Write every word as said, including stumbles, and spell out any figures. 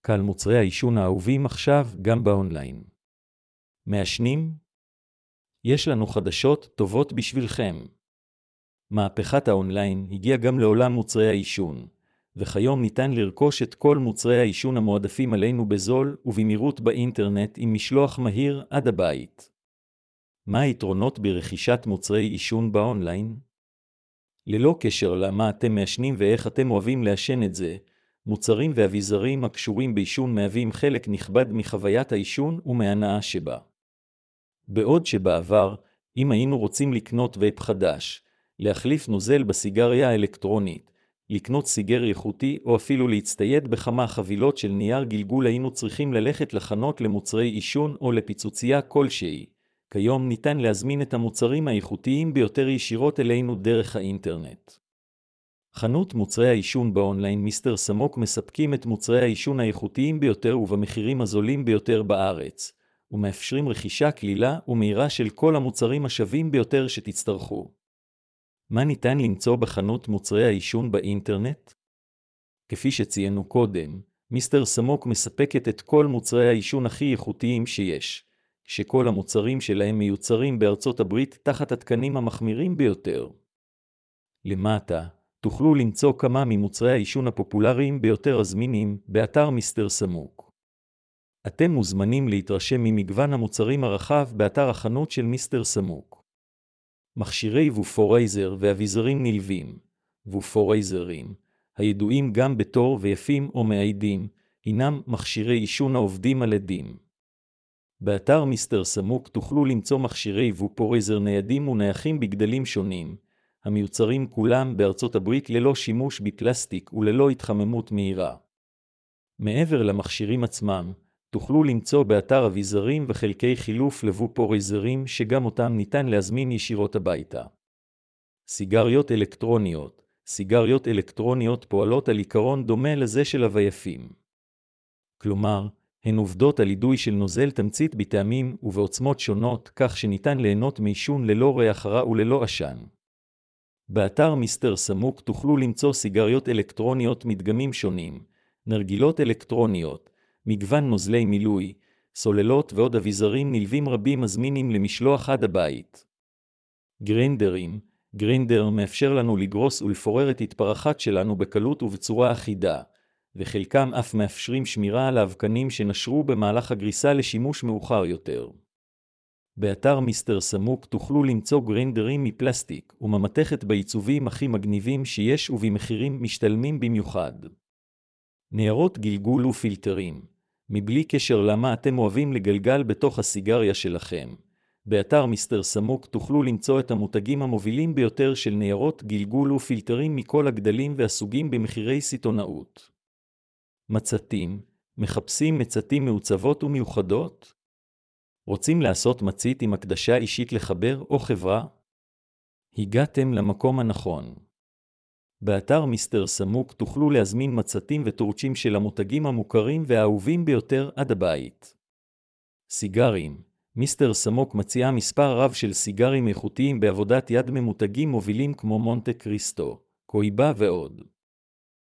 קהל מוצרי העישון האהובים עכשיו גם באונליין. מעשנים? יש לנו חדשות טובות בשבילכם. מהפכת האונליין הגיעה גם לעולם מוצרי העישון, וכיום ניתן לרכוש את כל מוצרי העישון המועדפים עלינו בזול ובמהירות באינטרנט עם משלוח מהיר עד הבית. מה היתרונות ברכישת מוצרי עישון באונליין? ללא קשר למה אתם מעשנים ואיך אתם אוהבים לעשן את זה, מוצרים ואביזרים הקשורים בעישון מהווים חלק נכבד מחוויית העישון ומהנאה שבה. בעוד שבעבר, אם היינו רוצים לקנות וייפ חדש, להחליף נוזל בסיגריה האלקטרונית, לקנות סיגר איכותי או אפילו להצטייד בכמה חבילות של נייר גלגול היינו צריכים ללכת לחנות למוצרי עישון או לפיצוצייה כלשהי. כיום ניתן להזמין את המוצרים האיכותיים ביותר ישירות אלינו דרך האינטרנט. חנות מוצרי העישון באונליין מיסטר סמוק מספקים את מוצרי העישון האיכותיים ביותר ובמחירים הזולים ביותר בארץ, ומאפשרים רכישה קלילה ומהירה של כל המוצרים השווים ביותר שתצטרכו. מה ניתן למצוא בחנות מוצרי העישון באינטרנט? כפי שציינו קודם, מיסטר סמוק מספקת את כל מוצרי העישון הכי איכותיים שיש, שכל המוצרים שלהם מיוצרים בארצות הברית תחת התקנים המחמירים ביותר. למטה, תוכלו למצוא כמה ממוצרי העישון הפופולריים ביותר הזמינים באתר מיסטר סמוק. אתם מוזמנים להתרשם ממגוון המוצרים הרחב באתר החנות של מיסטר סמוק. מכשירי וופורייזר ואביזרים נלווים, וופורייזרים, הידועים גם בתור ויפים או מעידים, הינם מכשירי עישון העובדים על עדים. באתר מיסטר סמוק תוכלו למצוא מכשירי וופורייזר ניידים ונייחים בגדלים שונים, המיוצרים כולם בארצות הברית ללא שימוש בפלסטיק וללא התחממות מהירה. מעבר למכשירים עצמם, תוכלו למצוא באתר אביזרים וחלקי חילוף לוופורייזרים שגם אותם ניתן להזמין ישירות הביתה. סיגריות אלקטרוניות. סיגריות אלקטרוניות פועלות על עיקרון דומה לזה של הווייפים. כלומר, הן עובדות על אידוי של נוזל תמצית בטעמים ובעוצמות שונות כך שניתן ליהנות מעישון ללא ריח רע וללא עשן. באתר מיסטר סמוק תוכלו למצוא סיגריות אלקטרוניות מדגמים שונים, נרגילות אלקטרוניות, מגוון נוזלי מילוי, סוללות ועוד אביזרים נלווים רבים מזמינים למשלוח עד הבית. גרינדרים. גרינדר מאפשר לנו לגרוס ולפורר את התפרחת שלנו בקלות ובצורה אחידה, וחלקם אף מאפשרים שמירה על האבקנים שנשרו במהלך הגריסה לשימוש מאוחר יותר. באתר מיסטר סמוק תוכלו למצוא גרינדרים מפלסטיק וממתכת בעיצובים הכי מגניבים שיש ובמחירים משתלמים במיוחד. ניירות גלגול ופילטרים. מבלי קשר למה אתם אוהבים לגלגל בתוך הסיגריה שלכם, באתר מיסטר סמוק תוכלו למצוא את המותגים המובילים ביותר של ניירות גלגול ופילטרים מכל הגדלים והסוגים במחירי סיטונאות. מצתים. מחפשים מצתים מעוצבות ומיוחדות? רוצים לעשות מצית עם הקדשה אישית לחבר או חברה? הגעתם למקום הנכון. באתר מיסטר סמוק תוכלו להזמין מצתים וטורצ'ים של המותגים המוכרים והאהובים ביותר עד הבית. סיגרים. מיסטר סמוק מציעה מספר רב של סיגרים איכותיים בעבודת יד ממותגים מובילים כמו מונטה קריסטו, קויבה ועוד.